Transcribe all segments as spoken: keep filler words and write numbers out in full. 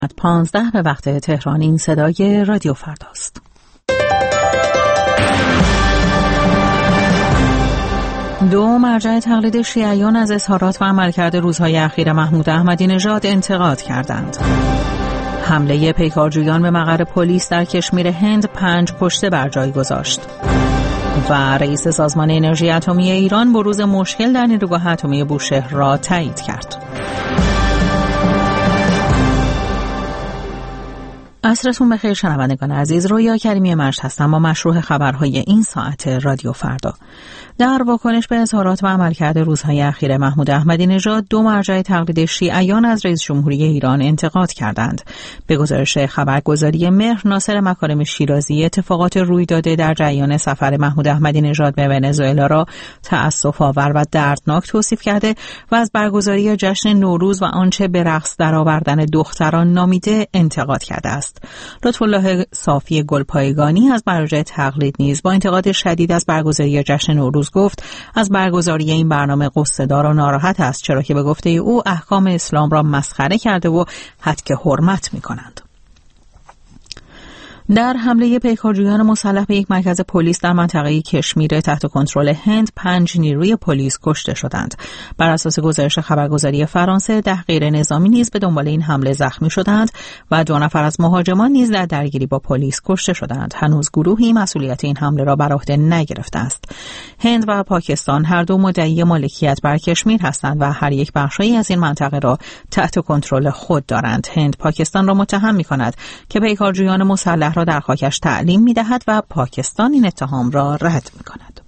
پانزده به وقت تهران. این صدای رادیو فرداست. دو مرجع تقلید شیعیان از اظهارات و عملکرد روزهای اخیر محمود احمدی نژاد انتقاد کردند. حمله پیکارجویان به مقر پلیس در کشمیر هند پنج کشته بر جای گذاشت. و رئیس سازمان انرژی اتمی ایران بروز مشکل در نیروگاه اتمی بوشهر را تایید کرد. عصرتون بخیر شنوندگان عزیز، رویا کریمی مجد هستم با مشروع خبرهای این ساعت رادیو فردا. در واکنش به اظهارات و عملکرد روزهای اخیر محمود احمدی نژاد، دو مرجع تقلید شیعیان از رئیس جمهوری ایران انتقاد کردند. به گزارش خبرگزاری مهر، ناصر مکارم شیرازی اتفاقات روی داده در جریان سفر محمود احمدی نژاد به ونزوئلا را تأسف آور و دردناک توصیف کرده و از برگزاری جشن نوروز و آنچه به رقص درآوردن دختران نامیده انتقاد کرده است. لطف‌الله صافی گلپایگانی از مرجع تقلید نیز با انتقاد شدید از برگزاری جشن نوروز گفت از برگزاری این برنامه غصه‌دار و ناراحت است، چرا که به گفته او احکام اسلام را مسخره کرده و هتک حرمت می‌کنند. در حمله پیکارجویان مسلح به یک مرکز پلیس در منطقه کشمیر تحت کنترل هند، پنج نیروی پلیس کشته شدند. بر اساس گزارش خبرگزاری فرانسه، ده غیر نظامی نیز به دنبال این حمله زخمی شدند و دو نفر از مهاجمان نیز در درگیری با پلیس کشته شدند. هنوز گروهی مسئولیت این حمله را بر عهده نگرفته است. هند و پاکستان هر دو مدعی مالکیت بر کشمیر هستند و هر یک بخشی از این منطقه را تحت کنترل خود دارند. هند پاکستان را متهم می‌کند که پیکارجویان مسلح را در خاکش تعلیم می‌دهد و پاکستان این اتهام را رد می‌کند.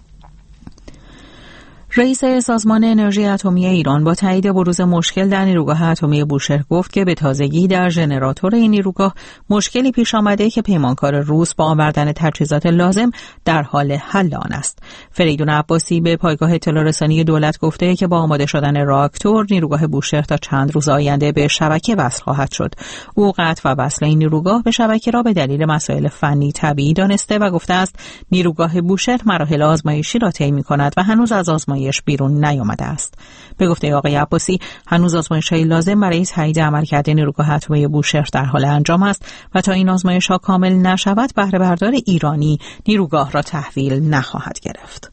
رئیس سازمان انرژی اتمی ایران با تایید بروز مشکل در نیروگاه اتمی بوشهر گفت که به تازگی در ژنراتور این نیروگاه مشکلی پیش آمده که پیمانکار روس با آوردن تجهیزات لازم در حال حل آن است. فریدون عباسی به پایگاه اطلاع رسانی دولت گفته که با آماده شدن راکتور نیروگاه بوشهر تا چند روز آینده به شبکه وصل خواهد شد. او قطع و وصل این نیروگاه به شبکه را به دلیل مسائل فنی طبیعی دانسته و گفته است نیروگاه بوشهر مراحل آزمایشی را طی می‌کند و هنوز از آزمایش بیرون نیامده است. به گفته آقای عباسی، هنوز آزمایش‌های لازم برای تایید عملکرد نیروگاه اتمی بوشهر در حال انجام است و تا این آزمایش‌ها کامل نشود، بهره بردار ایرانی نیروگاه را تحویل نخواهد گرفت.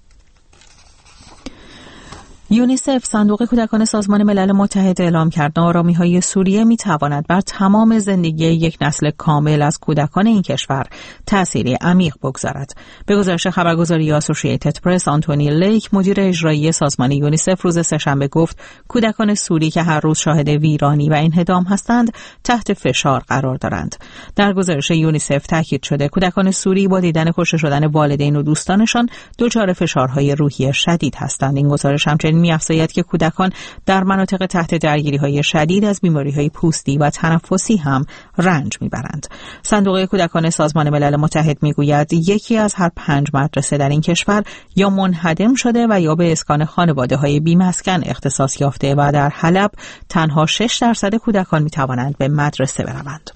یونیسف، صندوق کودکان سازمان ملل متحد، اعلام کرد ناآرامی‌های سوریه می‌تواند بر تمام زندگی یک نسل کامل از کودکان این کشور تأثیری عمیق بگذارد. به گزارش خبرگزاری آسوشییتد پرس، آنتونی لیک، مدیر اجرایی سازمان یونیسف، روز سه‌شنبه گفت کودکان سوری که هر روز شاهد ویرانی و انهدام هستند تحت فشار قرار دارند. در گزارش یونیسف تاکید شده کودکان سوری با دیدن کشته شدن والدین و دوستانشان دچار فشارهای روحی شدید هستند. این گزارش همچنین می‌افزاید که کودکان در مناطق تحت درگیری‌های شدید از بیماری‌های پوستی و تنفسی هم رنج می‌برند. صندوق کودکان سازمان ملل متحد می‌گوید یکی از هر پنج مدرسه در این کشور یا منهدم شده و یا به اسکان خانواده‌های بی‌مسکن اختصاص یافته و در حلب تنها شش درصد کودکان می‌توانند به مدرسه بروند.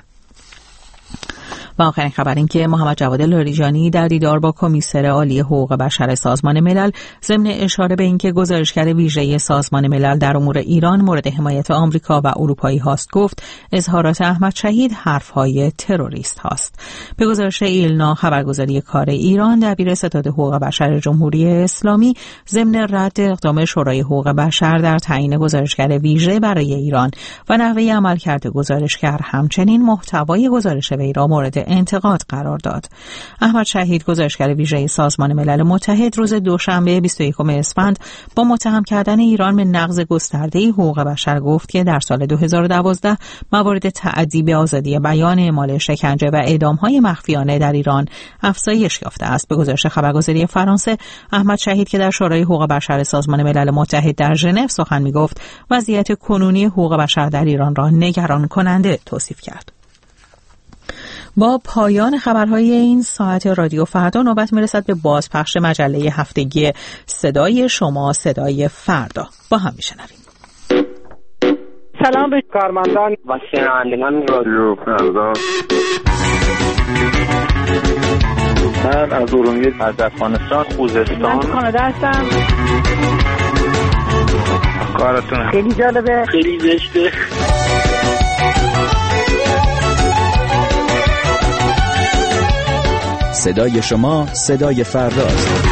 و آخرین خبر این که محمد جواد لاریجانی در دیدار با کمیسر عالی حقوق بشر سازمان ملل ضمن اشاره به اینکه گزارشگر ویژه سازمان ملل در امور ایران مورد حمایت آمریکا و اروپایی هاست گفت اظهارات احمد شهید حرفهای تروریست هاست. به گزارش ایلنا، خبرگزاری کار ایران، دبیر ستاد حقوق بشر جمهوری اسلامی ضمن رد اقدام شورای حقوق بشر در تعیین گزارشگر ویژه برای ایران و نحوه عملکرد گزارشگر، همچنین محتوای گزارش وی را مورد انتقاد قرار داد. احمد شهید، گزارشگر ویژه سازمان ملل متحد، روز دوشنبه بیست و یکم اسفند با متهم کردن ایران به نقض گسترده حقوق بشر گفت که در سال دو هزار و دوازده موارد تعدی به آزادی بیان، اعمال شکنجه و اعدام‌های مخفیانه در ایران افزایش یافته است. به گزارش خبرگزاری فرانسه، احمد شهید که در شورای حقوق بشر سازمان ملل متحد در ژنو سخن می‌گفت، وضعیت کنونی حقوق بشر در ایران را نگران کننده توصیف کرد. با پایان خبرهای این ساعت رادیو فردا نوبت میرسد به بازپخش مجله هفتگی صدای شما، صدای فردا. با هم میشنویم. سلام به کارمندان و شنوندگان رادیو فردا. من از ارومیه، از افغانستان، خوزستان. من کانادا هستم. کارتون خیلی جالبه، خیلی زشته. صدای شما صدای فرداست.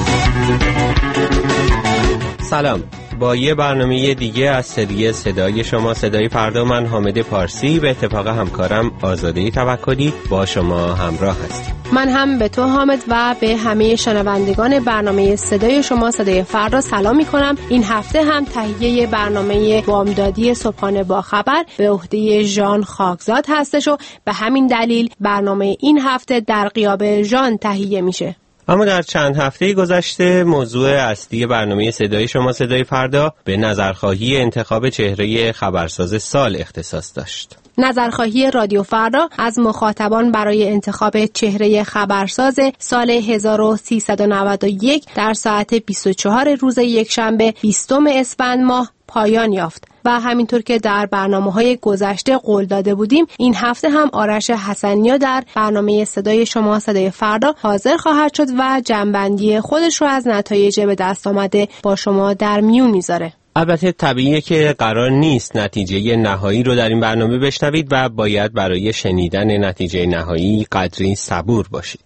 سلام، با یه برنامه دیگه از سری صدای شما صدای فردا، من حامد پارسی به اتفاق همکارم آزاده توکلی با شما همراه هستیم. من هم به تو حامد و به همه شنوندگان برنامه صدای شما صدای فردا سلام می کنم. این هفته هم تهیه برنامه بامدادی صبحانه با خبر به عهده ژان خاکزاد هستش و به همین دلیل برنامه این هفته در غیاب ژان تهیه میشه. اما در چند هفته گذشته موضوع اصلی برنامه صدای شما صدای فردا به نظرخواهی انتخاب چهره خبرساز سال اختصاص داشت. نظرخواهی رادیو فردا از مخاطبان برای انتخاب چهره خبرساز سال هزار و سیصد و نود و یک در ساعت بیست و چهار روز یکشنبه بیستم اسفند ماه پایان یافت و همینطور که در برنامه‌های گذشته قول داده بودیم، این هفته هم آرش حسنیا در برنامه صدای شما صدای فردا حاضر خواهد شد و جنبندی خودش رو از نتایج به دست آمده با شما در میون میذاره. البته طبیعیه که قرار نیست نتیجه نهایی رو در این برنامه بشنوید و باید برای شنیدن نتیجه نهایی قدری صبور باشید.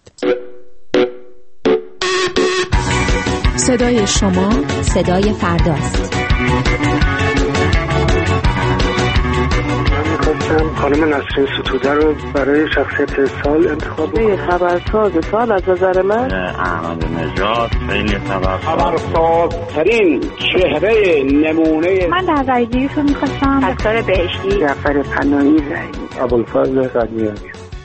صدای شما صدای فرداست. خانم نسرین ستوده رو برای شخصیت سال انتخاب کنم. خبرساز سال از نظر من احمد نژاد خیلی خبرساز ترین چهره نمونه. من در رایگیری رو میخواستم اکتار بهشتی جعفر پناهی رایی ابوالفضل قدیمی.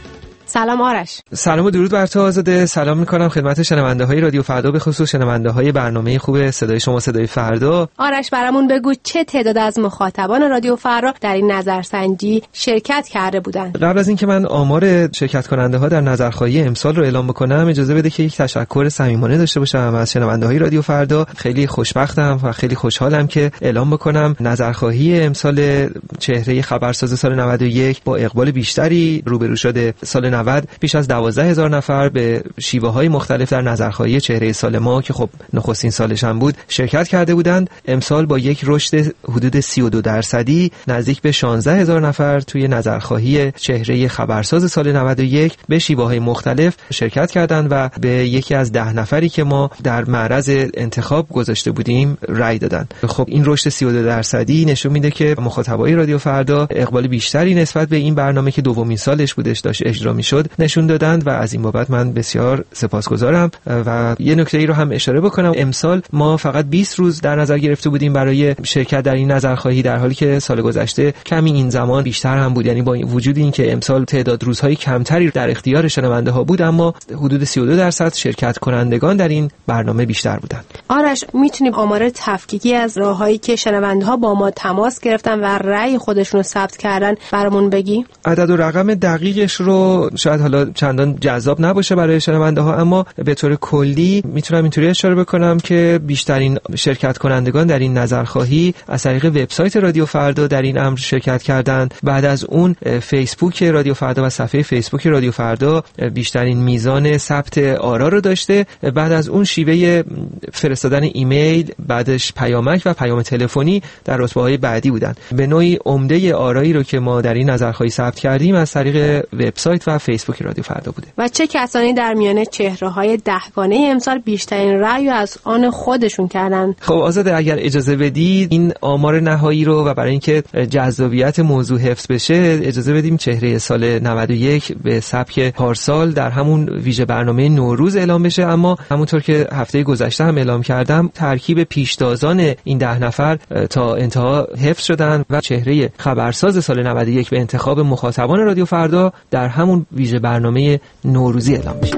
سلام آرش. سلام و درود بر تو آزاده. سلام میکنم خدمت شنونده های رادیو فردا، به خصوص شنونده های برنامه خوب صدای شما صدای فردا. آرش برامون بگو چه تعداد از مخاطبان رادیو فردا در این نظرسنجی شرکت کرده بودن؟ قبل از اینکه من آمار شرکت کننده ها در نظرخواهی امسال رو اعلام بکنم، اجازه بده که یک تشکر صمیمانه داشته باشم از شنونده های رادیو فردا. خیلی خوشبختم و خیلی خوشحالم که اعلام بکنم نظرخواهی امسال چهره خبرساز سال نود و یک با اقبال بیشتری روبرو شده. سال نود بیش از دوازده هزار نفر به شیوه‌های مختلف در نظرخواهی چهره سال ما که خب نخستین سالش هم بود شرکت کرده بودند. امسال با یک رشد حدود سی و دو درصدی نزدیک به شانزده هزار نفر توی نظرخواهی چهره خبرساز سال نود و یک به شیوه‌های مختلف شرکت کردند و به یکی از ده نفری که ما در معرض انتخاب گذاشته بودیم رأی دادند. خب این رشد سی و دو درصدی نشون میده که مخاطبای رادیو فردا اقبال بیشتری نسبت به این برنامه که دومین سالش بودش داشت اجرا میشد نشون دادند و از این بابت من بسیار سپاسگزارم. و یه نکته ای رو هم اشاره بکنم، امسال ما فقط بیست روز در نظر گرفته بودیم برای شرکت در این نظرخواهی، در حالی که سال گذشته کمی این زمان بیشتر هم بود. یعنی با وجود این که امسال تعداد روزهای کمتری در اختیار شنونده ها بود، اما حدود سی و دو درصد شرکت کنندگان در این برنامه بیشتر بودند. آرش، میتونیم آمار تفکیکی از راههایی که شنونده ها با ما تماس گرفتن و رأی خودشون رو ثبت کردن برامون بگی؟ عدد و رقم دقیقش رو شاید حالا چندان جذاب نباشه برای شنونده ها، اما به طور کلی میتونم اینطوری اشاره بکنم که بیشترین شرکت کنندگان در این نظرخواهی از طریق وبسایت رادیو فردا در این امر شرکت کردند. بعد از اون فیسبوک رادیو فردا و صفحه فیسبوک رادیو فردا بیشترین میزان ثبت آرا رو داشته. بعد از اون شیوه فرستادن ایمیل، بعدش پیامک و پیام تلفنی در رتبه‌های بعدی بودن. به نوعی عمده آرایی رو که ما در این نظرخواهی ثبت کردیم از طریق وبسایت و فیسبوک رادیو فردا بوده. و چه کسانی در میان چهره‌های دهگانه امسال بیشترین رأی از آن خودشون کردن؟ خب آزاده، اگر اجازه بدید این آمار نهایی رو و برای اینکه جذابیت موضوع حفظ بشه اجازه بدیم چهره سال نود و یک به سبک پارسال در همون ویژه برنامه نوروز اعلام بشه. اما همونطور که هفته گذشته هم اعلام کردم، ترکیب پیشتازان این ده نفر تا انتها حفظ شدن و چهره خبرساز سال نود و یک به انتخاب مخاطبان رادیو فردا در همون ویژه برنامه نوروزی اعلام میشه.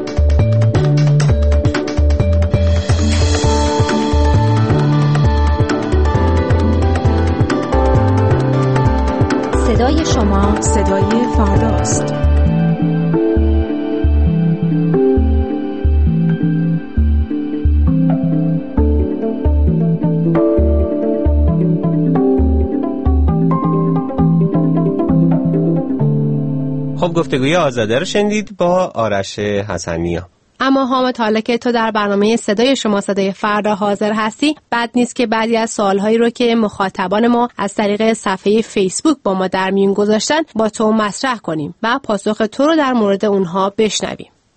صدای شما صدای فرداست. خب گفتگوی آزاده رو شنیدید با آرش حسنیا. اما حامد، حالا که تو در برنامه صدای شما صدای فردا حاضر هستی، بد نیست که بعضی از سوالهایی رو که مخاطبان ما از طریق صفحه فیسبوک با ما در میون گذاشتن با تو مطرح کنیم و پاسخ تو رو در مورد اونها بشنویم.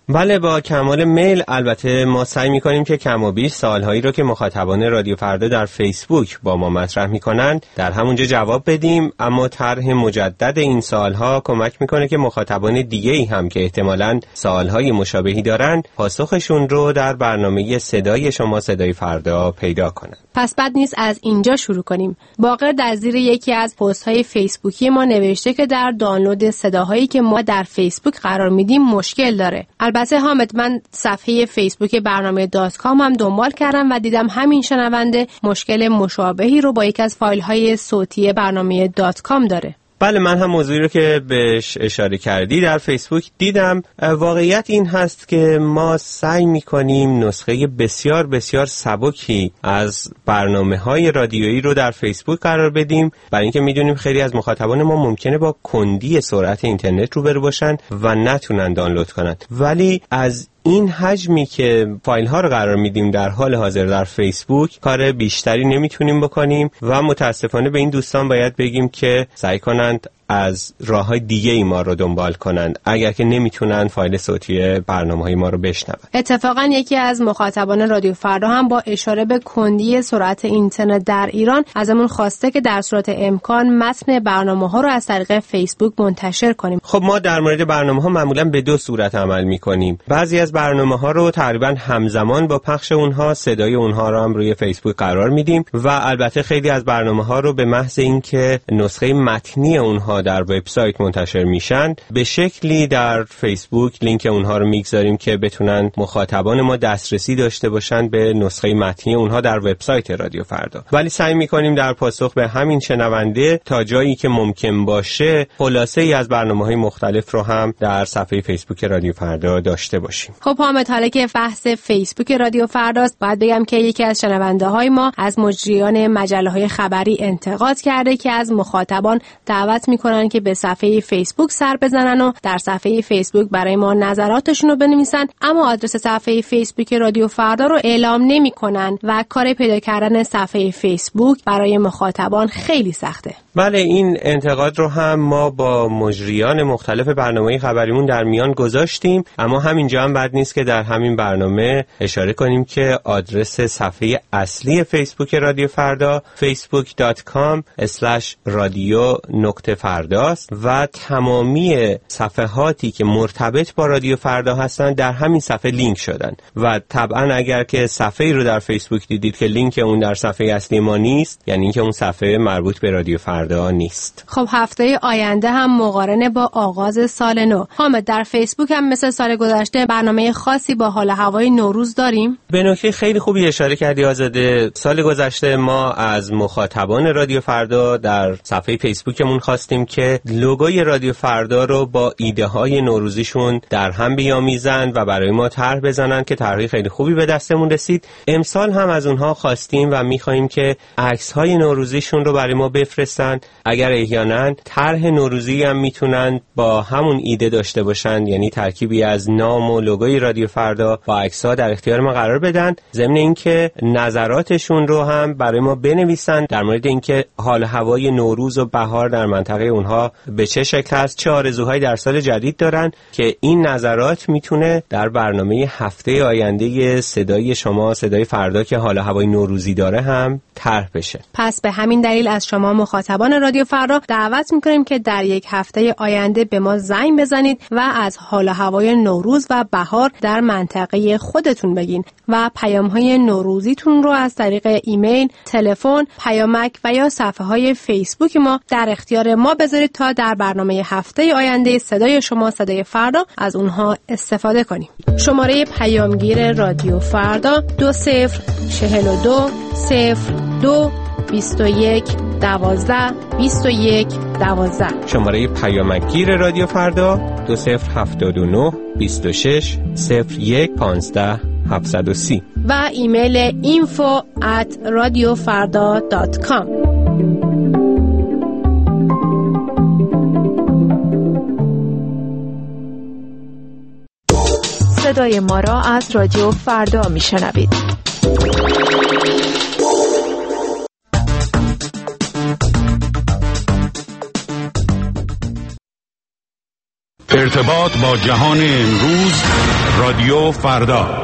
بله، با کمال میل. البته ما سعی می‌کنیم که کم و بیش سوال‌هایی رو که مخاطبان رادیو فردا در فیسبوک با ما مطرح می‌کنند در همونجا جواب بدیم، اما طرح مجدد این سوال‌ها کمک می‌کنه که مخاطبان دیگه‌ای هم که احتمالاً سوال‌های مشابهی دارند پاسخشون رو در برنامه صدای شما صدای فردا پیدا کنند. پس بد نیست از اینجا شروع کنیم. باقر در زیر یکی از پست‌های فیسبوکی ما نوشته که در دانلود صداهایی که ما در فیسبوک قرار میدیم مشکل داره. البته حامد، من صفحه فیسبوک برنامه دات کام هم دنبال کردم و دیدم همین شنونده مشکل مشابهی رو با یک از فایل‌های صوتی برنامه دات کام داره. بله، من هم موضوعی رو که بهش اشاره کردی در فیسبوک دیدم. واقعیت این هست که ما سعی می‌کنیم نسخه بسیار بسیار سبکی از برنامه‌های رادیویی رو در فیسبوک قرار بدیم، برای اینکه می‌دونیم خیلی از مخاطبان ما ممکنه با کندی سرعت اینترنت روبرو باشن و نتونن دانلود کنن. ولی از این حجمی که فایل ها رو قرار میدیم در حال حاضر در فیسبوک کار بیشتری نمیتونیم بکنیم و متاسفانه به این دوستان باید بگیم که سعی کنند از راه‌های دیگه ای ما رو دنبال کنند اگر که نمیتونن فایل صوتی برنامه‌های ما رو بشنون. اتفاقا یکی از مخاطبان رادیو فردا هم با اشاره به کندی سرعت اینترنت در ایران ازمون خواسته که در صورت امکان متن برنامه‌ها رو از طریق فیسبوک منتشر کنیم. خب ما در مورد برنامه‌ها معمولاً به دو صورت عمل می‌کنیم. بعضی از برنامه‌ها رو تقریباً همزمان با پخش اونها صدای اونها رو هم روی فیسبوک قرار میدیم و البته خیلی از برنامه‌ها رو به محض اینکه نسخه متنی اونها در وبسایت منتشر میشن به شکلی در فیسبوک لینک اونها رو میگذاریم که بتونن مخاطبان ما دسترسی داشته باشن به نسخه متنی اونها در وبسایت رادیو فردا. ولی سعی میکنیم در پاسخ به همین شنونده تا جایی که ممکن باشه خلاصه ای از برنامه‌های مختلف رو هم در صفحه فیسبوک رادیو فردا داشته باشیم. خب حامد، حالا که بحث فیسبوک رادیو فرداست، باید بگم که یکی از شنونده های ما از مجریان مجله‌های خبری انتقاد کرده که از مخاطبان دعوت میکنن که به صفحه فیسبوک سر بزنن و در صفحه فیسبوک برای ما نظراتشون رو بنویسن، اما آدرس صفحه فیسبوک رادیو فردا رو اعلام نمی‌کنن و کار پیدا کردن صفحه فیسبوک برای مخاطبان خیلی سخته. بله، این انتقاد رو هم ما با مجریان مختلف برنامه خبریمون در میان گذاشتیم، اما همینجا هم بد نیست که در همین برنامه اشاره کنیم که آدرس صفحه اصلی فیسبوک رادیو فردا فیسبوک دات کام اسلش رادیو نقطه فرداست و تمامی صفحاتی که مرتبط با رادیو فردا هستن در همین صفحه لینک شدن و طبعا اگر که صفحه‌ای رو در فیسبوک دیدید که لینک اون در صفحه اصلی ما نیست، یعنی اینکه اون صفحه مربوط به رادیو فردا نیست. خب هفته آینده هم مقارنه با آغاز سال نو. حامد، در فیسبوک هم مثل سال گذشته برنامه خاصی با حال هوای نوروز داریم؟ به نکته خیلی خوبی اشاره کردی آزاده. سال گذشته ما از مخاطبان رادیو فردا در صفحه فیسبوکمون خواستیم که لوگوی رادیو فردا رو با ایده های نوروزیشون در هم بیامیزن و برای ما طرح بزنن که طرحی خیلی خوبی به دستمون رسید. امسال هم از اونها خواستیم و میخوایم که عکس های نوروزیشون رو برای ما بفرستن. اگر احیانا طرح نوروزی هم میتونن با همون ایده داشته باشن، یعنی ترکیبی از نام و لوگوی رادیو فردا با عکس ها در اختیار ما قرار بدن، ضمن اینکه نظراتشون رو هم برای ما بنویسن در مورد اینکه حال هوای نوروز و بهار در منطقه اونها به چه شکل است، چه آرزوهایی در سال جدید دارن، که این نظرات میتونه در برنامه هفته آینده صدای شما صدای فردا که حال هوای نوروزی داره هم طرح بشه. پس به همین دلیل از شما مخاطبان رادیو فردا دعوت میکنیم که در یک هفته آینده به ما زنگ بزنید و از حال هوای نوروز و بهار در منطقه خودتون بگین و پیام‌های نوروزیتون رو از طریق ایمیل، تلفن، پیامک و یا صفحه‌های فیسبوک ما در اختیار ما بذارید تا در برنامه هفته آینده صدای شما صدای فردا از اونها استفاده کنیم. شماره پیامگیر رادیو فردا دو صفر چهل و دو صفر دو بیست و یک دوازده بیست و یک دوازده. شماره پیامگیر رادیو فردا دو صفر هفتاد و نه بیست و شش صفر یک پانزده هفتصد و سی و ایمیل info at radiofarda dot com. صدای ما را از رادیو فردا میشنوید. ارتباط با جهان امروز، رادیو فردا.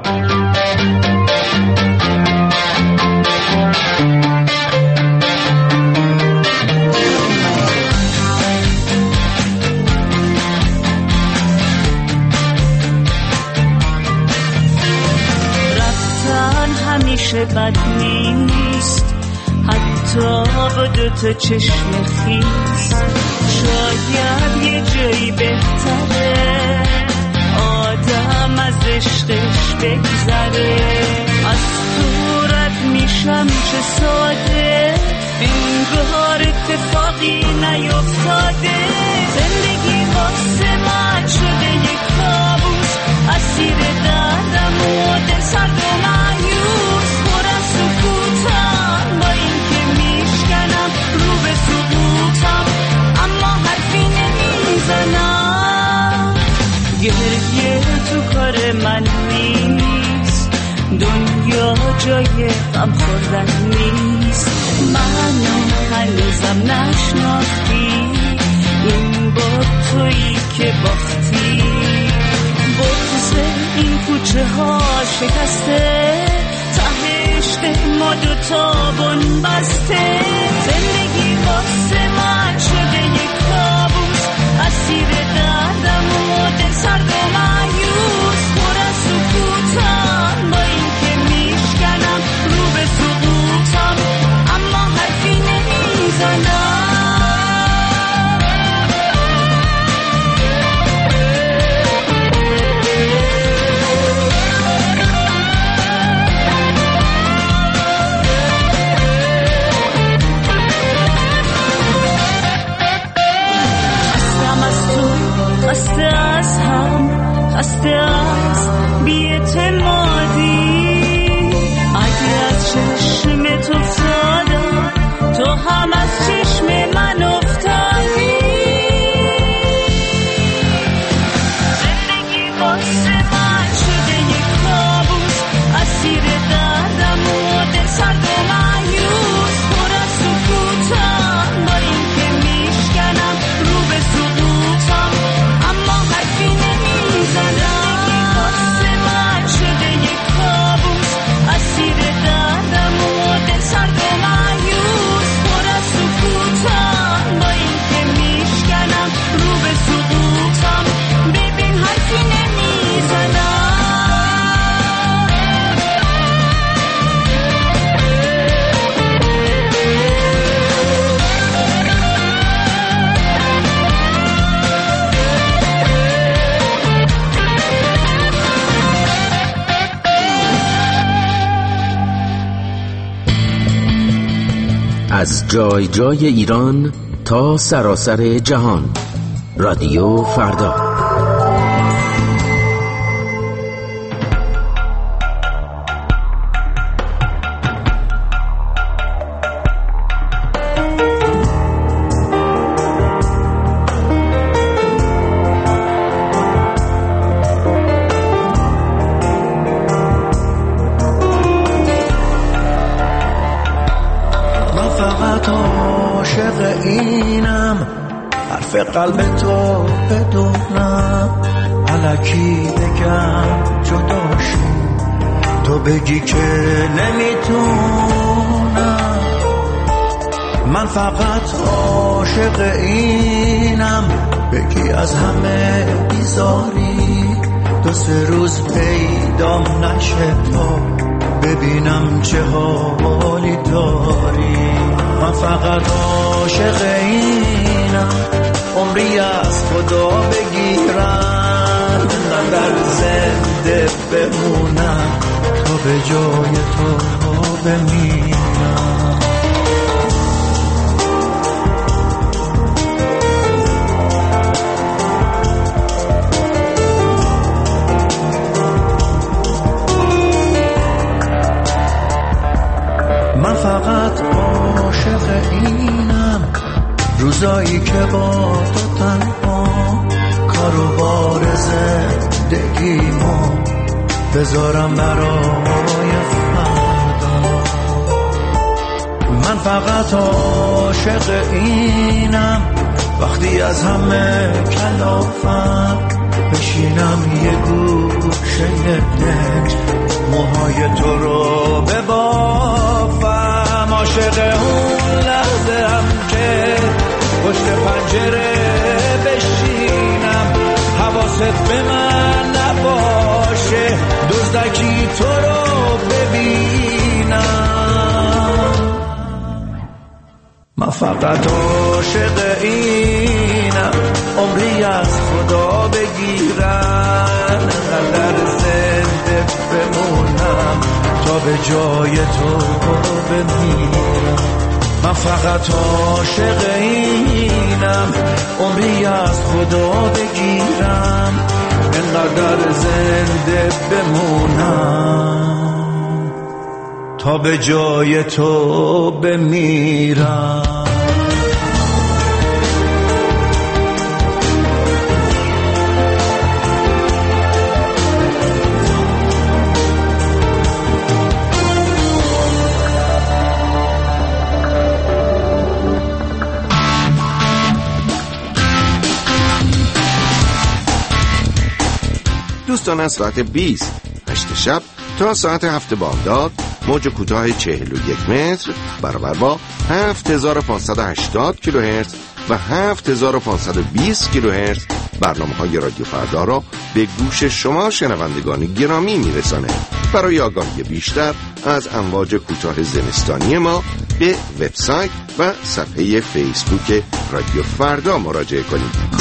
رفتن همیشه بد نیست، حتی با دوتا چشم خیس. شاید یه جایی بهتره آدم از عشقش بگذره. از تو رد میشم چه ساده، انگار اتفاقی نیفتاده. زندگی واسه من شده یک کابوس، اسیر دردم و دل سرد و مایوس. پر از سکوتم با این که میشکنم رو به سقوطم، اما حرفی نمیزنم. گریه تو کار من نیست، دنیا جای غم خوردن نیست. منو هنوزم نشناختی، این با تویی که باختی. بغض این کوچه ها شکسته، تهشت ما دوتا بن بسته. زندگی واسه من شده یک کابوس، اسیر دردم و دل سرد و مایوس. پر از سکوتم با این که میشکنم رو به سقوطم، اما حرفی نمیزنم. خسته از هم، خسته از بی‌اعتمادی. اگه از چشم تو افتادم، تو هم از چشم من افتادی. زندگی واسه من شده یک کابوس، اسیر دردم و دل سرد و مایوس. پر از سکوتم با این که میشکنم رو به سقوطم، اما حرفی نمیزنم. واسه من شده یک کابوس، اسیر دردم و دل سرد و مایوس. پر از سکوتم با این که میشکنم رو به سقوطم، ببین حرفی نمیزنم. از جای جای ایران تا سراسر جهان، رادیو فردا. قلب تو بدونم، الکی بگم جداشی، تو بگی که نمیتونم. من فقط عاشق اینم، بگی از همه بیزاری. دو سه روز پیدام نشه تا ببینم چه حالی داری. من فقط عاشق اینم، عمری از خدا بگیرم، من در زنده بمونم، تو به جای تو بمیرم. من فقط عاشق اینم، روزایی که با تو تنها کارو بار زندگیمو بذارم برای فردا. من فقط عاشق اینم، وقتی از همه کلافم بشینم یه گوشه دنج موهای تو رو ببافم عاشق اون لحظه هم که پشت پنجره بشینم حواست به من نباشه دزدکی تو رو ببینم من فقط عاشق اینم عمری از خدا بگیرم قدر زنده بمونم تا به جای تو بمیرم من فقط عاشق اینم عمری از خدا بگیرم اینقدر زنده بمونم تا به جای تو بمیرم دوستان از ساعت بیست هشت شب تا ساعت هفت بامداد موج کوتاه چهل و یک متر برابر با هفت هزار و پانصد و هشتاد کیلوهرتز و هفت هزار و پانصد و بیست کیلوهرتز برنامه های رادیو فردا را به گوش شما شنوندگان گرامی میرسانه. برای آگاهی بیشتر از امواج کوتاه زمستانی ما به وبسایت و صفحه فیسبوک رادیو فردا مراجعه کنید.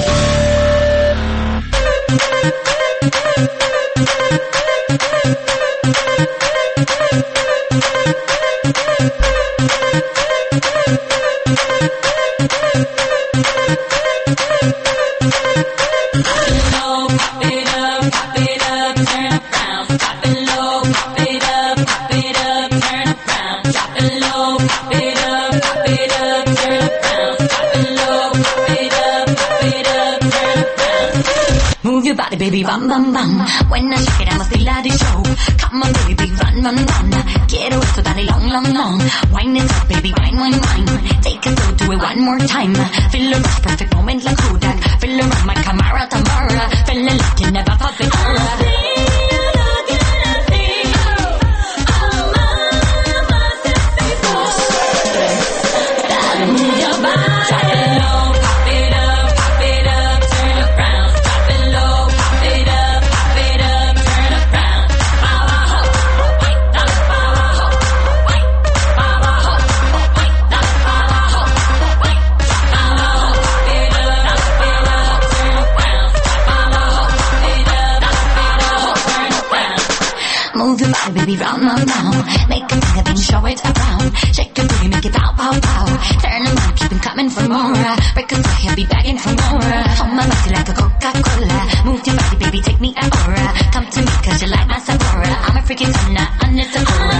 Baby, bam, bam, bam. When I shake it, I must feel like the show. Come on, baby, run, run, run. Quiero esto, dale long, long, long. Wine it up, baby, wine, wine, wine. Take it slow, do it one more time. Feel the rush, perfect moment like Kodak. Feel around my Camara, Tamara. Feel it like you never thought before. Baby, round, round, round. Make a thing, a thing, show it around. Shake your booty, make it pow, pow, pow. Turn around, keep it coming for more. Break a sweat, he'll be begging for more. Hold my body like a Coca-Cola. Move your body, baby, take me an aura. Come to me, cause you like my Sephora. I'm a freaking sinner, I'm just a Sephora.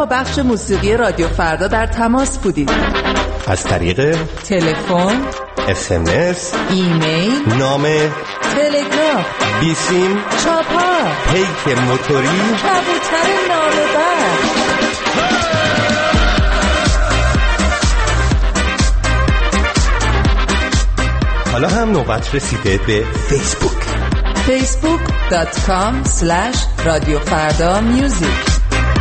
با بخش موسیقی رادیو فردا در تماس بودید. از طریق تلفن، اس ام اس، ایمیل، نامه، تلگراف، بیسیم، چاپار، پیک موتوری، کبوتر نامه‌بر. حالا هم نوبت رسیده به فیسبوک. فیسبوک دات کام اسلش رادیو فردا میوزیک.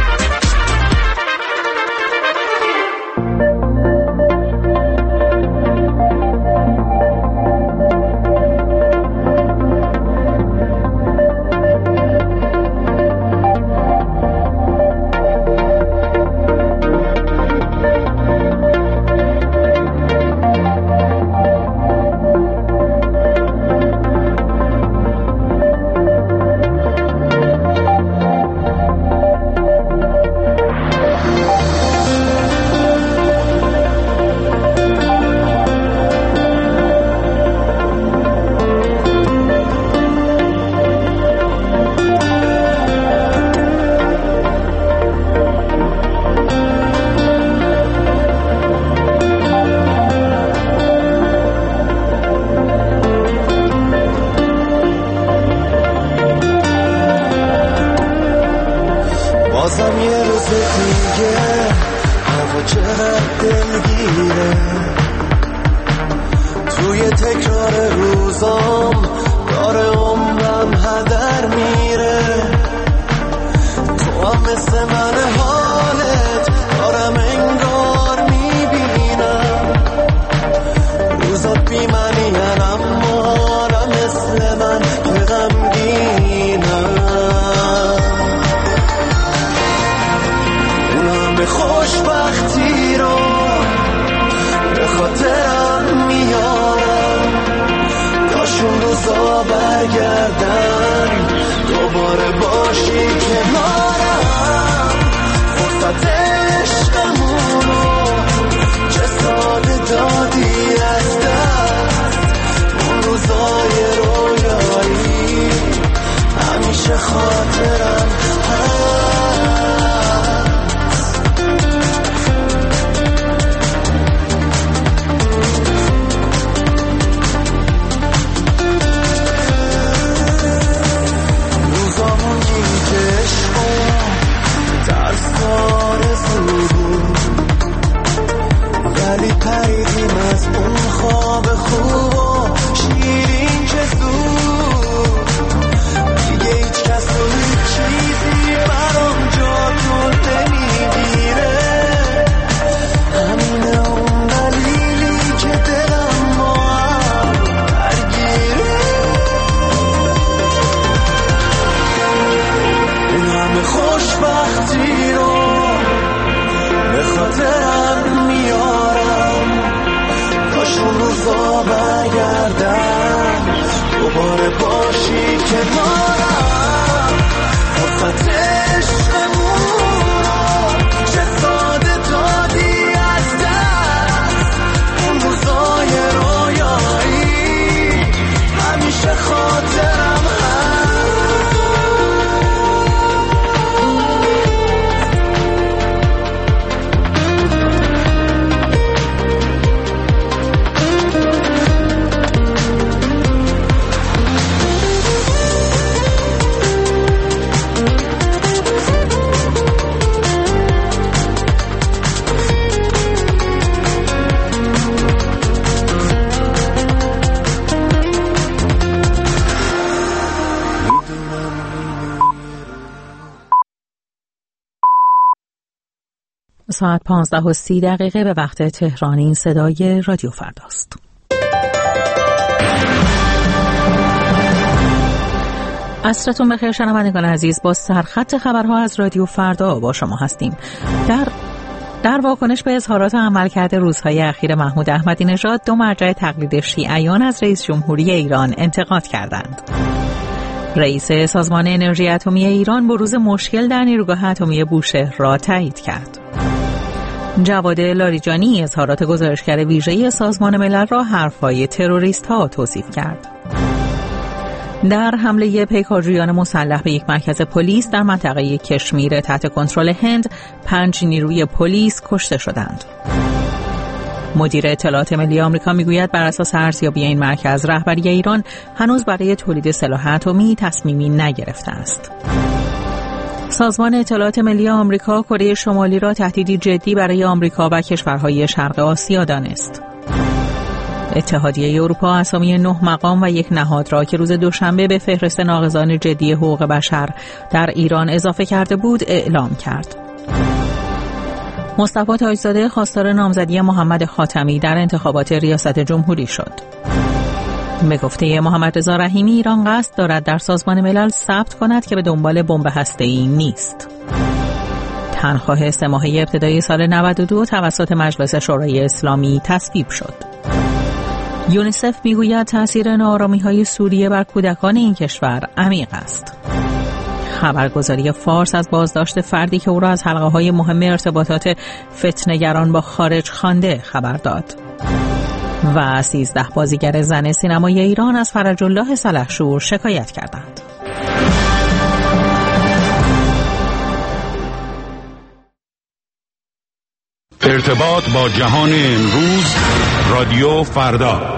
بازم یه روز دیگه هوا چقدر دلگیره، توی تکرار روزام داره عمرم هدر میره. تو هم مثل من حالت دارم انگار میبینم، روزات بی معنی اما را مثل من که غمگینم. خوشبختی رو به خاطرم میارم، داشون روزا برگردن دوباره باشی کنارم. فرصت عشقمونو چه ساده دادی از دست، اون روزای رویایی همیشه خاطرم هست. ولی پریدیم از اون خواب خوب و شیرین که زود، دیگه هیچ کس و هیچ چیزی برام جاتون نمیگیره. همینه اون دلیلی که دلم با هم درگیره. این همه خوشبختی رو به خاطرم میارم، داشون روزا برگردم دوباره باشی کنارم. فرصت عشقمونو چه ساده دادی از دست، اون روزای رویایی همیشه خاطرم هست. ساعت پانزده و سی دقیقه به وقت تهران. این صدای رادیو فرداست. عصرتون بخیر شنوندگان عزیز، با سرخط خبرها از رادیو فردا با شما هستیم. در در واکنش به اظهارات عملکرد روزهای اخیر محمود احمدی نژاد، دو مرجع تقلید شیعیان از رئیس جمهوری ایران انتقاد کردند. رئیس سازمان انرژی اتمی ایران بروز مشکل در نیروگاه اتمی بوشهر را تایید کرد. جواد لاریجانی اظهارات گزارشگر ویژه سازمان ملل را حرفهای تروریست ها توصیف کرد. در حمله پیکارجویان مسلح به یک مرکز پلیس در منطقه کشمیر تحت کنترل هند، پنج نیروی پلیس کشته شدند. مدیر اطلاعات ملی آمریکا میگوید بر اساس ارزیابی این مرکز، رهبری ایران هنوز برای تولید سلاح اتمی تصمیمی نگرفته است. سازمان اطلاعات ملی آمریکا کره شمالی را تهدیدی جدی برای آمریکا و کشورهای شرق آسیا دانست. اتحادیه اروپا اسامی نه مقام و یک نهاد را که روز دوشنبه به فهرست ناقضان جدی حقوق بشر در ایران اضافه کرده بود اعلام کرد. مصطفی تاجزاده خواستار نامزدی محمد خاتمی در انتخابات ریاست جمهوری شد. به گفته محمد رضا رحیمی، ایران قصد دارد در سازمان ملل ثبت کند که به دنبال بمب هسته‌ای نیست. تنخواه سه ماهه ابتدای سال نود و دو توسط مجلس شورای اسلامی تصویب شد. یونیسف میگوید تأثیر ناآرامی‌های سوریه بر کودکان این کشور عمیق است. خبرگزاری فارس از بازداشت فردی که او را از حلقه‌های مهم ارتباطات فتنه‌گران با خارج خوانده خبر داد. و سیزده بازیگر زن سینمای ایران از فرج الله سلحشور شکایت کردند. ارتباط با جهان امروز، رادیو فردا.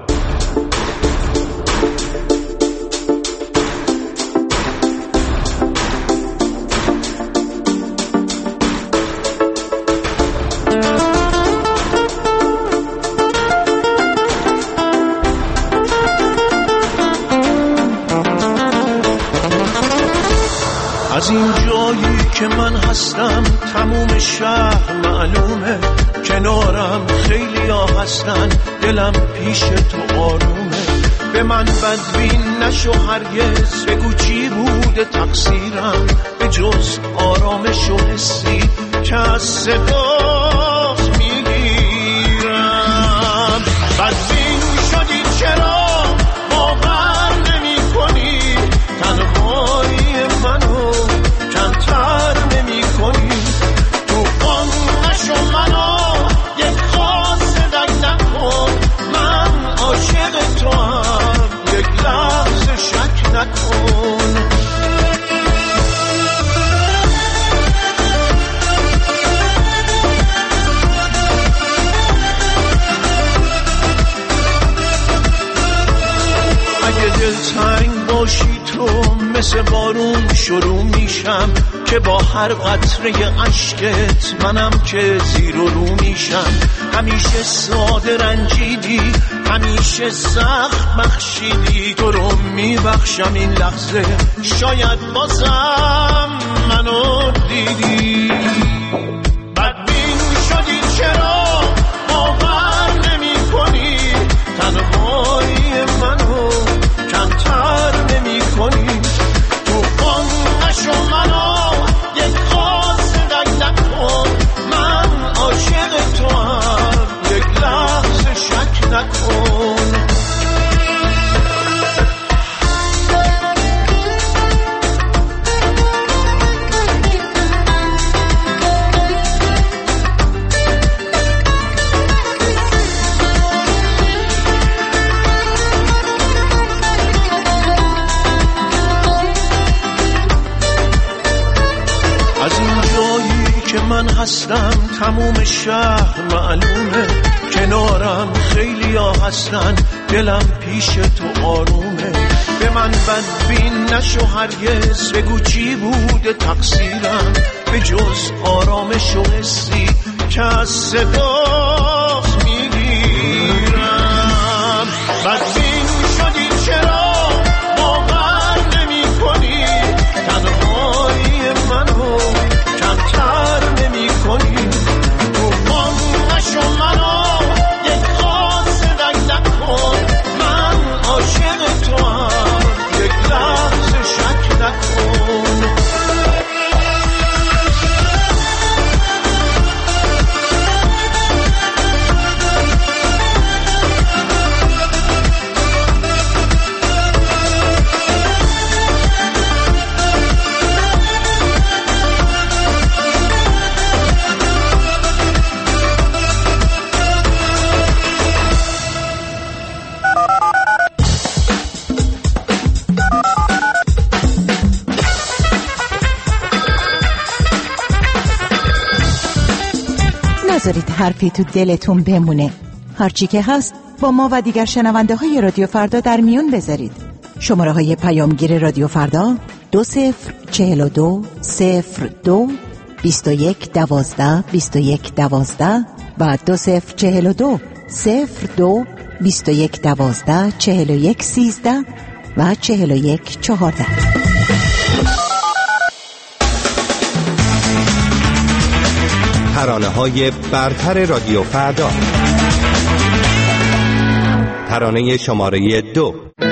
از این جایی که من هستم تموم شهر معلومه، کنارم خیلی ها هستن، دلم پیش تو آرومه. به من بدبین نشو هرگز، بگو چی بوده تقصیرم، به جز آرامش و حسی که از صدات میگیرم. بدبین شدی چرا باور نمی کنی، تنهایی منو کمتر نمی کنی. تو آن نشو منو یک خاصدک نکن، من عاشق تو هم یک لحظه شک نکن. اگه دلتنگ باشی تو مثل بارون شروع میشم، که با هر قطره عشقت منم که زیر و رو میشم. همیشه ساده رنجیدی، همیشه سخت بخشیدی، تو رو میبخشم این لحظه، شاید بازم منو دیدی. بدبین شدی چرا باور نمی کنی، تنهایی منو کمتر نمی کنی. تو آن نشو منو یک خاصدک نکن، من عاشق تو هم یک لحظه شک نکن. من هستم تموم شهر معلومه، کنارم خیلی ها هستن، دلم پیش تو آرومه. به من بدبین نشو هرگز، بگو چی بوده تقصیرم، به جز آرامش و حسی که از صدات میگیرم. بدبین شدی چرا باور نمی کنی، تنهایی منو کمتر نمی کنی. تو آن نشو منو یک خاصدک نکن، من عاشق تو هم یک لحظه شک نکن. نذارید حرفی تو دلتون بمونه. هرچی که هست با ما و دیگر شنونده های رادیو فردا در میون بذارید. شماره های پیامگیر رادیو فردا دو صفر چهل و دو صفر دو بیست و یک دوازده بیست و یک دوازده و دو صفر چهل و دو صفر دو بیست و یک دوازده چهل و یک سیزده و چهل و یک چهارده. ترانه های برتر رادیو فردا. ترانه شماره دو.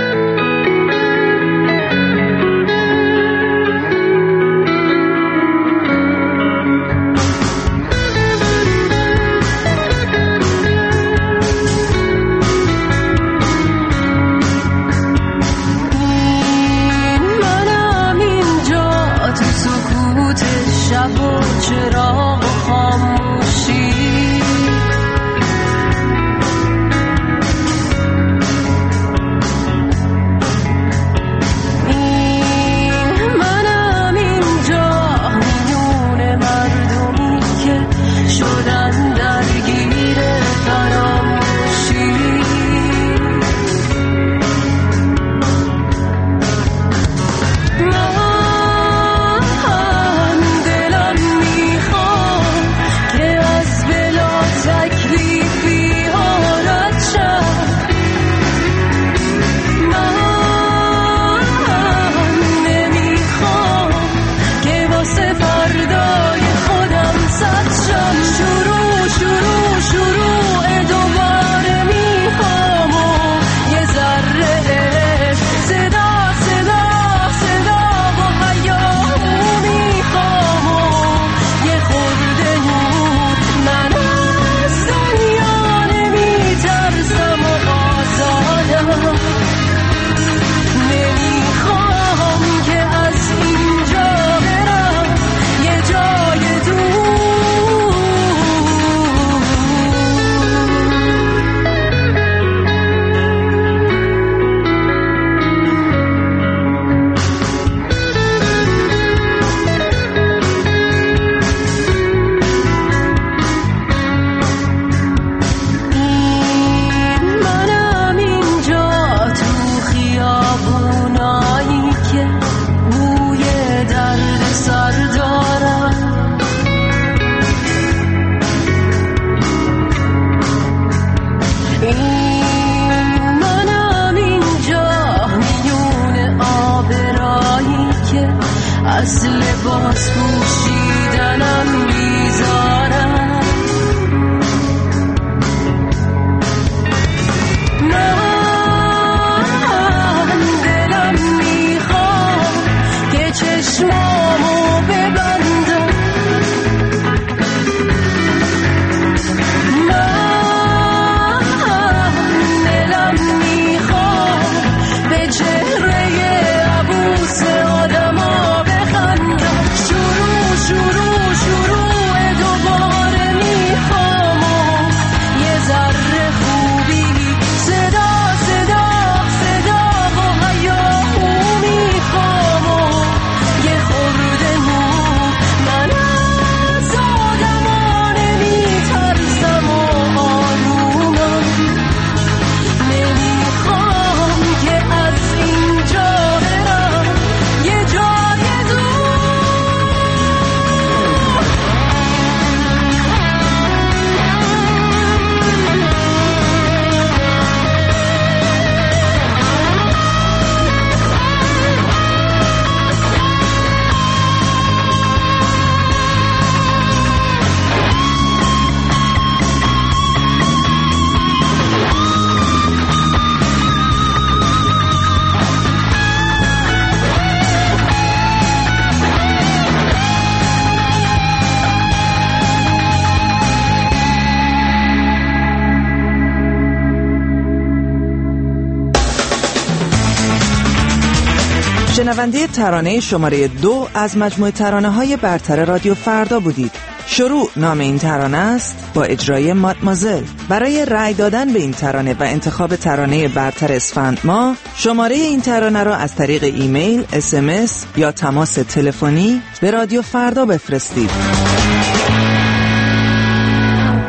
شنونده ترانه شماره دو از مجموعه ترانه‌های برتر رادیو فردا بودید. شروع نام این ترانه است با اجرای مادمازل. برای رأی دادن به این ترانه و انتخاب ترانه برتر اسفند ماه، شماره این ترانه را از طریق ایمیل، اس ام اس یا تماس تلفنی به رادیو فردا بفرستید.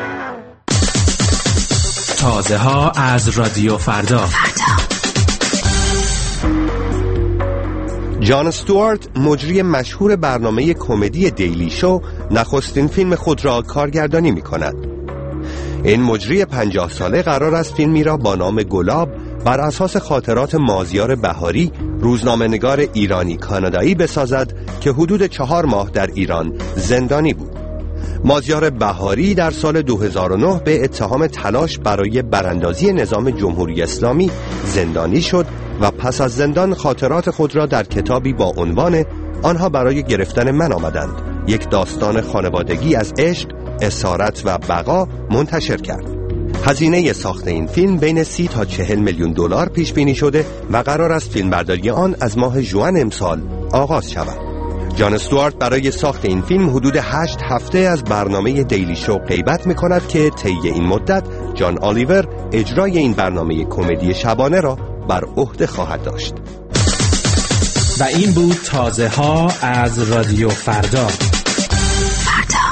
تازه ها از رادیو فردا. جان استوارت، مجری مشهور برنامه کمدی دیلی شو، نخستین فیلم خود را کارگردانی می کند. این مجری پنجاه ساله قرار است فیلمی را با نام گلاب بر اساس خاطرات مازیار بهاری، روزنامه‌نگار ایرانی کانادایی بسازد که حدود چهار ماه در ایران زندانی بود. مازیار بهاری در سال دو هزار و نه به اتهام تلاش برای براندازی نظام جمهوری اسلامی زندانی شد و پس از زندان خاطرات خود را در کتابی با عنوان آنها برای گرفتن من آمدند، یک داستان خانوادگی از عشق، اسارت و بقا منتشر کرد. هزینه ساخت این فیلم بین سی تا چهل میلیون دلار پیش بینی شده و قرار است فیلمبرداری آن از ماه ژوئن امسال آغاز شود. جان استوارت برای ساخت این فیلم حدود هشت هفته از برنامه دیلی شو غیبت می‌کند که طی این مدت جان آلیور اجرای این برنامه کمدی شبانه را بر عهده خواهد داشت. و این بود تازه ها از رادیو فردا. فردا.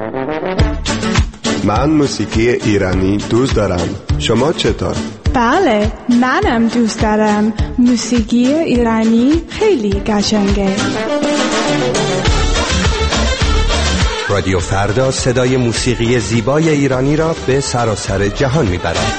من موسیقی ایرانی دوست دارم. شما چطور؟ بله، منم دوست دارم. موسیقی ایرانی خیلی قشنگه. رادیو فردا صدای موسیقی زیبای ایرانی را به سراسر جهان میبرد.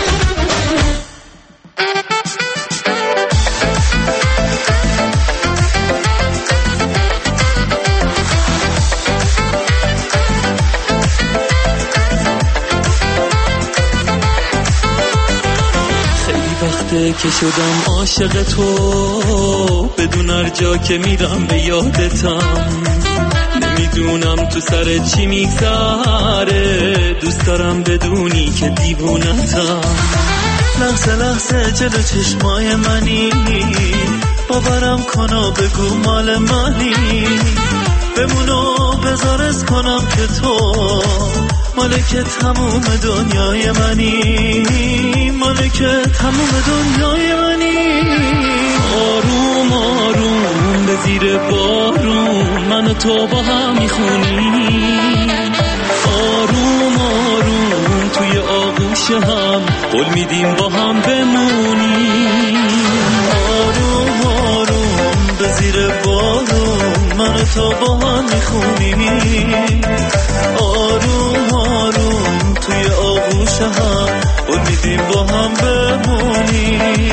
که شدم عاشق تو، بدون هر جا که میرم به یادتم. نمیدونم تو سر چی میگذره، دوست دارم بدونی که دیوونتم. لحظه لحظه جلو چشمای منی، باورم کن و بگو مال منی. بمونو بذارز کنم که تو مالک تموم دنیای منی، مالک تموم دنیای منی. آروم آروم به زیر بارون من و تو با هم میخونیم. آروم آروم توی آغوش هم قول میدیم با هم بمونیم. آروم آروم به زیر بارون من و تو با هم میخونیم. آروم آروم توی آغوش هم قول میدیم با هم بمونیم.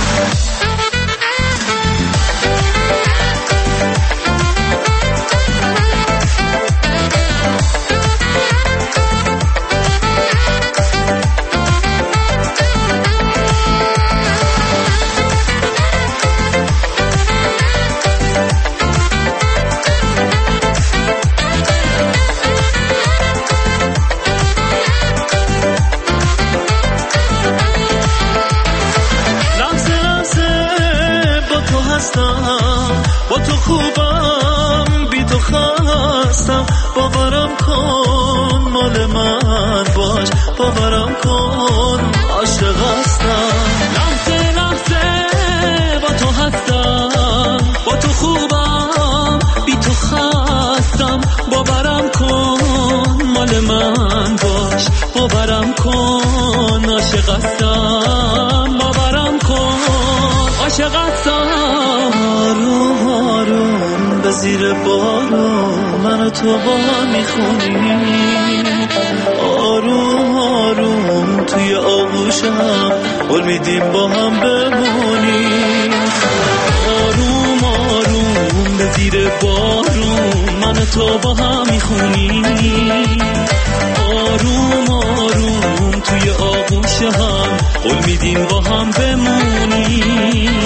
با تو خوبم بی تو خستم، باورم کن مال من باش، باورم کن عاشق هستم. لحظه لحظه با تو هستم، با تو خوبم بی تو خستم، باورم کن مال من باش، باورم کن عاشق هستم، باورم کن عاشق هستم. آروم آروم به زیر بارون من و تو با هم میخونیم. آروم آروم توی آغوش هم قول میدیم با هم بمونیم. آروم آروم به زیر بارون من و تو با هم میخونیم. آروم آروم توی آغوش هم قول میدیم با هم بمونیم.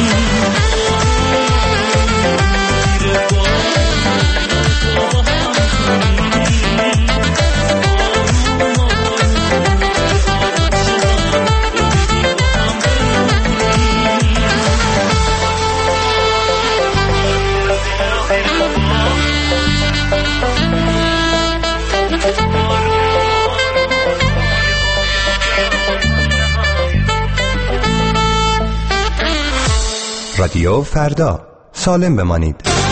رادیو فردا، سالم بمانید.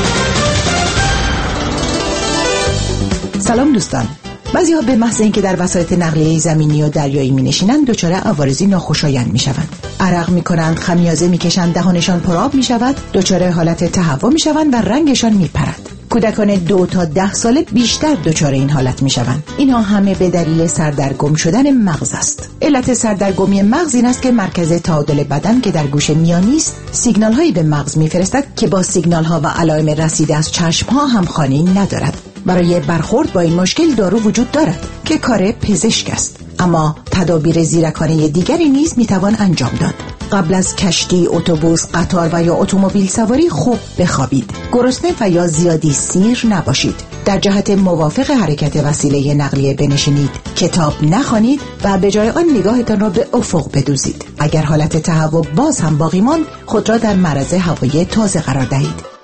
سلام دوستان. بعضی‌ها به محض اینکه در وسایط نقلیه زمینی و دریایی می‌نشینند دچار عوارضی ناخوشایند می‌شوند. عرق می‌کنند، خمیازه می‌کشند، دهانشان پرآب می‌شود، دچار حالت تهوع می‌شوند و رنگشان می‌پرد. کودکان دو تا ده ساله بیشتر دچار این حالت می‌شوند. اینها همه به دلیل سردرگم شدن مغز است. علت سردرگمی مغز این است که مرکز تعادل بدن که در گوش میانی است، سیگنال‌هایی به مغز می‌فرستد که با سیگنال‌ها و علائم رسیده از چشم‌ها همخوانی ندارد. برای برخورد با این مشکل دارو وجود دارد که کار پزشک است، اما تدابیر زیرکانه دیگری نیز میتوان انجام داد. قبل از کشتی، اتوبوس، قطار و یا اتومبیل سواری خوب بخوابید. گرسنه و یا زیادی سیر نباشید. در جهت موافق حرکت وسیله نقلیه بنشینید. کتاب نخوانید و به جای آن نگاهتان را به افق بدوزید. اگر حالت تهوع باز هم باقی ماند، خود را در معرض هوای تازه قرار دهید.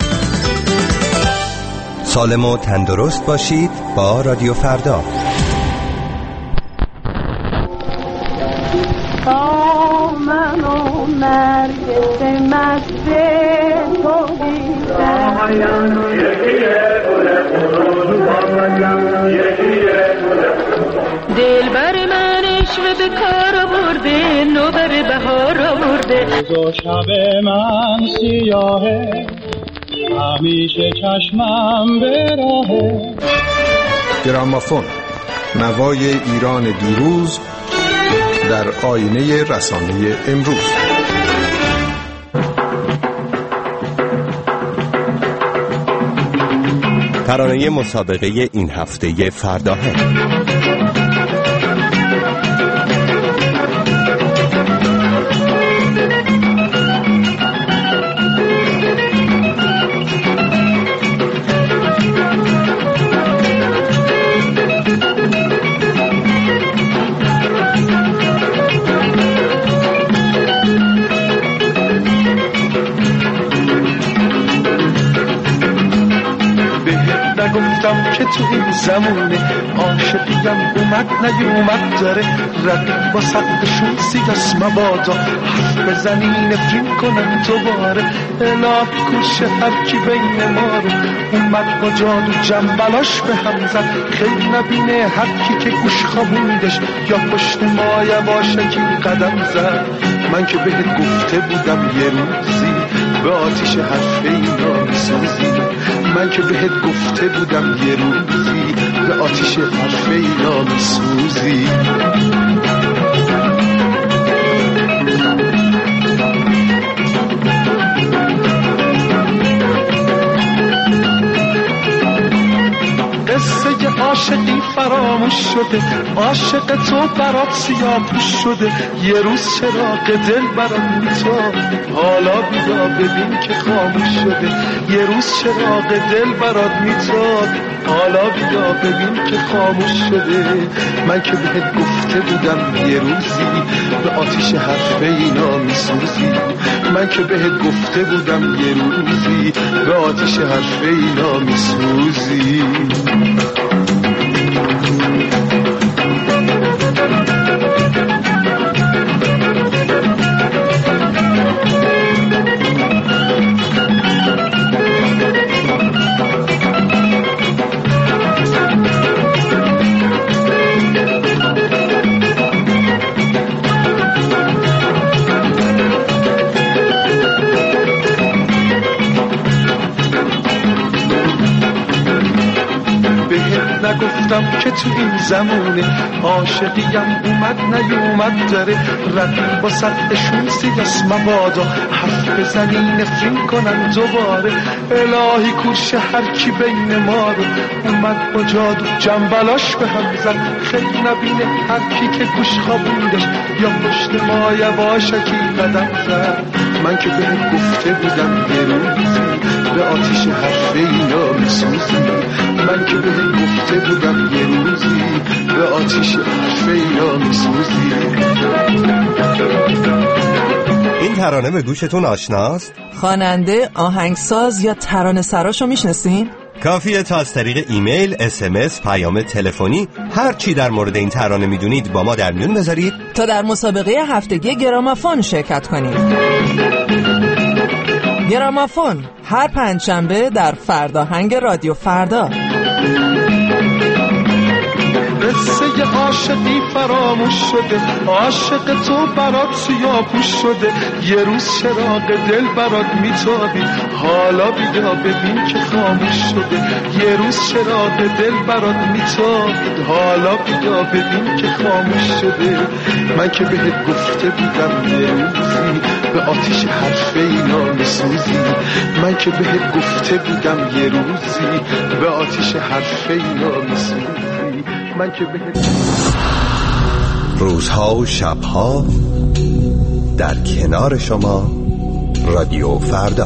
سالم و تندرست باشید با رادیو فردا. من و نرگس مست تو دیدم، یکیه گل خروز با من، یکیه کار برده نوبر بهار برده روز شب من سیاهه همیشه چشمم به راهه. گرامافون، نوای ایران دیروز در آینه رسانه امروز. ترانه مسابقه این هفته فرداهه. نگفتم که تو این زمونه عاشقیم اومد نیومد داره رقیب با صدشون سیاس مبادا حرف بزنی نفرین کنم دوباره الهی کوشه هر کی بین ما رو اومد با جادو جنبلاش به هم زد خیلی نبینه هر کی که گوش خوابوندش یا پشت ما یواشکی قدم زد. من که بهت گفته بودم یه روزی به آتیش حرف اینا میسوزی. من که بهت گفته بودم یه روزی به آتیش حرف اینا میسوزی. قصه عاشقی فراموش شده عاشق تو برات سیاه پوش شده یه روز چراغ دل برات میتاب حالا بیا ببین که خاموش شده یه روز چراغ دل برات میتاب حالا بیا ببین که خاموش شده. من که بهت گفته بودم یه روزی به آتیش حرف اینا میسوزی. من که بهت گفته بودم یه روزی به آتیش حرف اینا میسوزی. نگفتم که تو این زمونه عاشقیم اومد نیومد داره رقیب با صدشون سیاس مبادا حرف بزنی نفرین کنن دوباره الهی کوشه هر کی بین ما رو اومد با جادو جنبلاش به هم زد خیلی نبینه هر کی که گوش خوابوندش یا پشت ما یواشکی قدم زد. من که بهت گفته بودم یه روزی به آتیش حرف اینا میسوزی. من که بهت گفته بودم یه روزی به آتیش حرف اینا میسوزی. این ترانه به گوشتون آشناست؟ خواننده، آهنگساز یا ترانه سراشو میشناسین؟ کافیه تا از طریق ایمیل، اس ام اس، پیام تلفنی هر چی در مورد این ترانه میدونید با ما در میون بذارید تا در مسابقه هفتگی گرامافون شرکت کنید. گرامافون هر پنجشنبه در فرداهنگ رادیو فردا. قصه عاشقی فراموش شده عاشق تو برات سیاه پوش شده یه روز چراغ دل برات میتابی حالا بیا ببین که خاموش شده یه روز چراغ دل برات میتابی حالا بیا ببین که خاموش شده. من که بهت گفته بودم یه روزی به آتیش حرف اینا میسوزی. من که بهت گفته بودم یه روزی به آتیش حرف اینا میسوزی. من که بهت روزها و شبها در کنار شما رادیو فردا.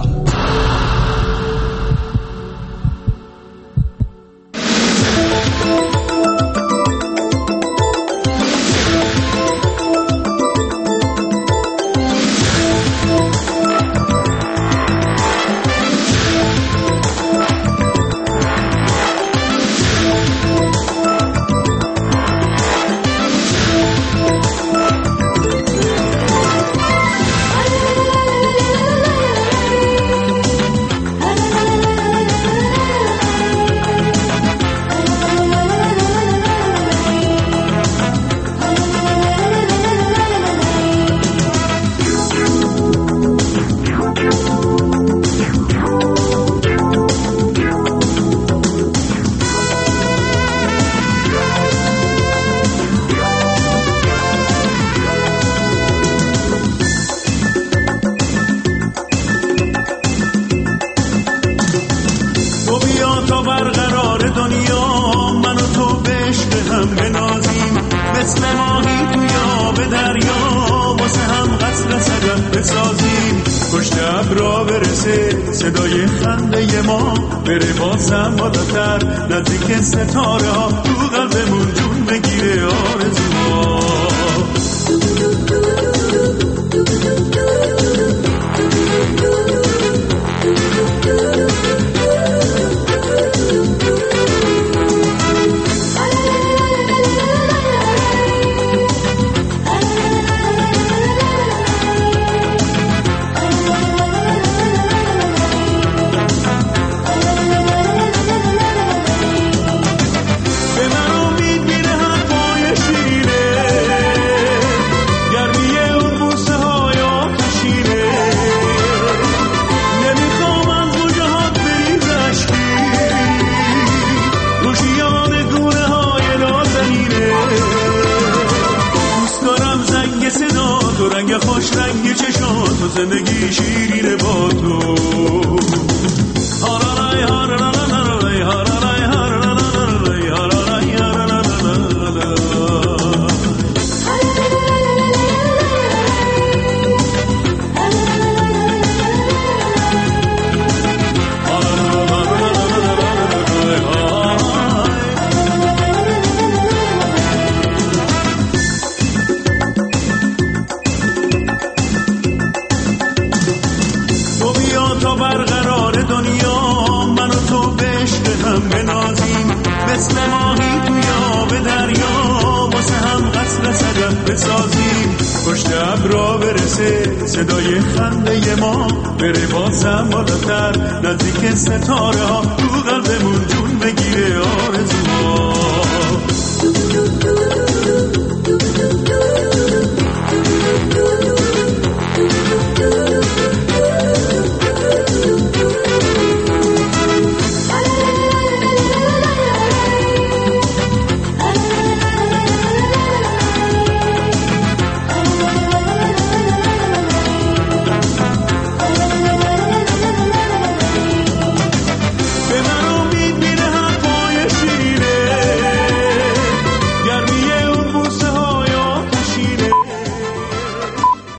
را برسه، صدای خنده ما بره بازم بالاتر، نزدیک ستاره ها تو قلبمون جون بگیره آرزوها. خوش رنگ چشات و زندگی شیرینه با تو. هارالای هارالای هارالای هارالای هارالای هارالای. مثل ماهی توی آب دریا واسه هم قصر صدف بسازیم، پشت ابرا برسه صدای خنده ما بره بازم بالاتر، نزدیک ستاره ها تو قلبمون